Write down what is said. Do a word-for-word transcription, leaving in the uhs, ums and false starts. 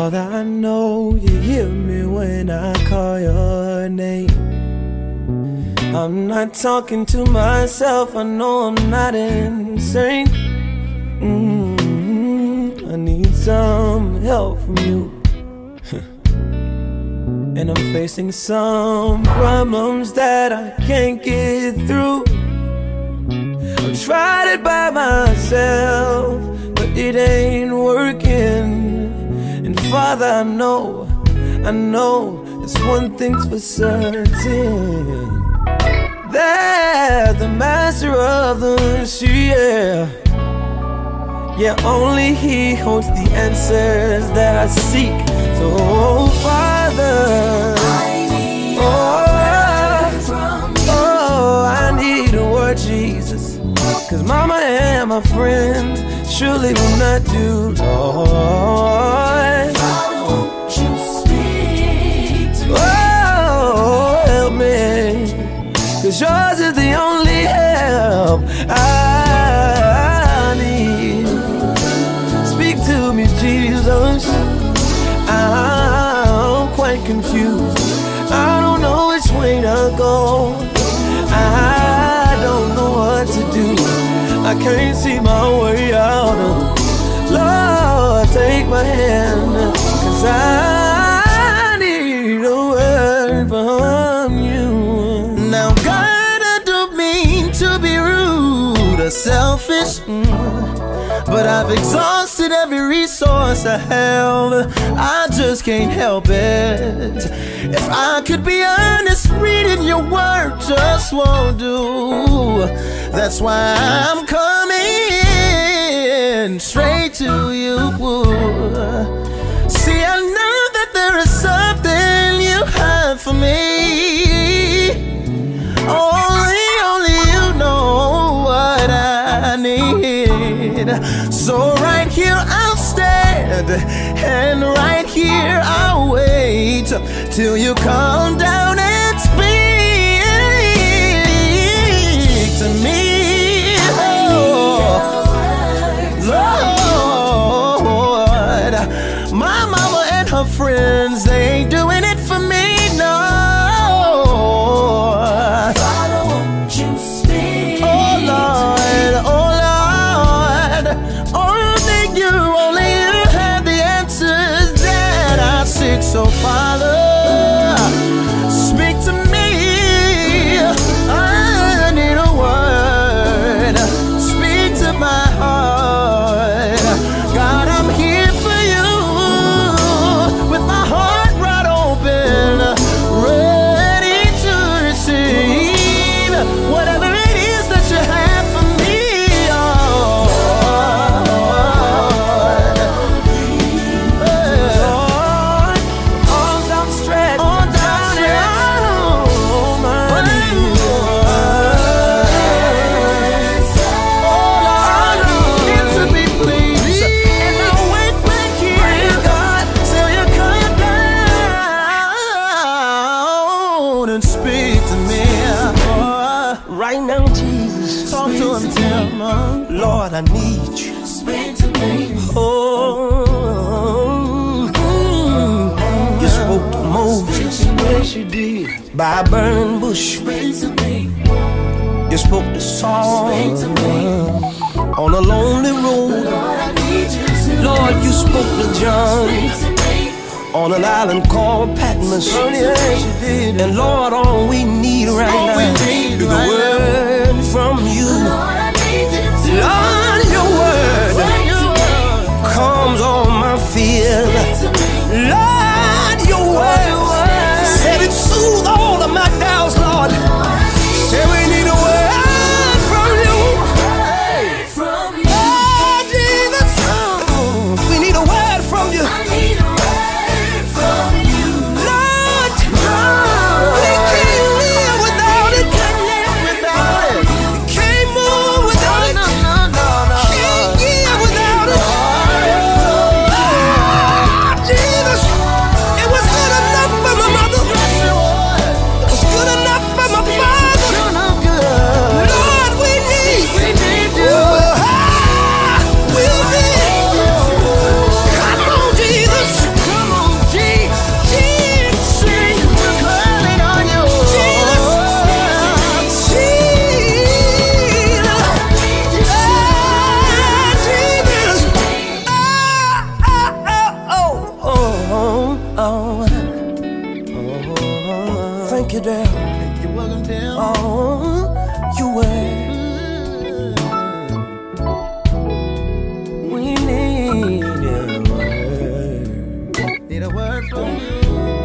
Father, I know you hear me when I call your name. I'm not talking to myself, I know I'm not insane. Mm-hmm. I need some help from you. And I'm facing some problems that I can't get through. I've tried it by myself, but it ain't working. And Father, I know, I know there's one thing's for certain, that the master of the sea, yeah, yeah, only he holds the answers that I seek. So, oh, Father, I need oh, a word from you. Oh, I need a word, Jesus. Cause mama and my friends surely will not do, Lord. Father, won't you speak to me? Oh, help me, cause yours is the only help I need. Speak to me, Jesus. I'm quite confused. I don't know which way to go. I don't know what to do. I can't see my way out. Lord, take my hand, cause I need a word from you. Now God, I don't mean to be rude or selfish, mm, but I've exhausted every resource I have. I just can't help it. If I could be honest, reading your word just won't do. That's why I'm coming straight to you. See, I know that there is something you have for me. Only, only you know what I need. So right here I'll stand, and right here I'll wait till you come down and speak to me. Oh, Lord, my mama and her friends, they ain't doing it for me, no. Father, won't you speak Oh Lord, oh Lord, only you, only you have the answers that I seek. So Father, speak to me. I need a word. Speak to my heart. God, I'm here for you, with my heart right open, ready to receive whatever it is that you have for me. Oh, Lord, arms outstretched, on down down and out, my knees. I need to be pleased, and I'll wait back here, God, till you come down and speak to me. Oh, Right now, Jesus, talk to him, Tim. Lord, I need you. Speak to me. Oh, mm, you spoke to Moses yes you did. by a burning bush. Speak to me. You spoke to Saul Speak to me. on a lonely road. Lord, I need you to Lord, you spoke to John speak to me. on an island called Patmos. Oh yes you did. And Lord, all we need right All now we need is a right word from you. Lord, I need you to Lord, your word speak to me. calms all my fears. Speak to me. Lord, your word said it soothes all of my doubts, Lord. Say we need a word from you. From you. Oh, Jesus, we need a word from you. I need a word from you. Lord, we can't live without it. Can't live without it. Can't move without it. Can't give without it. Oh, Jesus, Oh, oh, thank you, Dale. You're welcome, Dale. Oh, you were. We need a word. Need a word from you.